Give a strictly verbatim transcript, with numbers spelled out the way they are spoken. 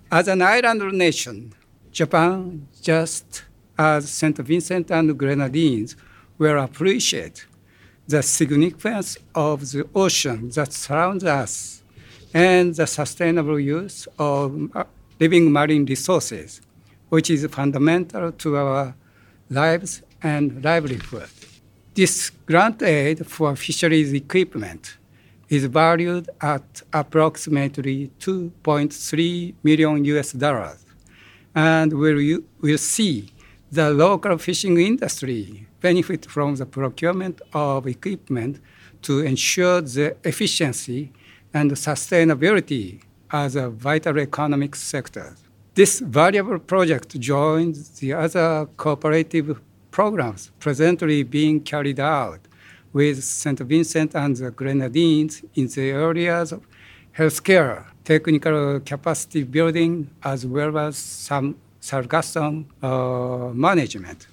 As an island nation, Japan, just as Saint Vincent and Grenadines, will appreciate the significance of the ocean that surrounds us and the sustainable use of living marine resources, which is fundamental to our lives and livelihood. This grant aid for fisheries equipment is valued at approximately two point three million U S dollars, and will will see the local fishing industry benefit from the procurement of equipment to ensure the efficiency and sustainability as a vital economic sector. This valuable project joins the other cooperative programs presently being carried out with Saint Vincent and the Grenadines in the areas of healthcare, technical capacity building, as well as some sargassum uh, management.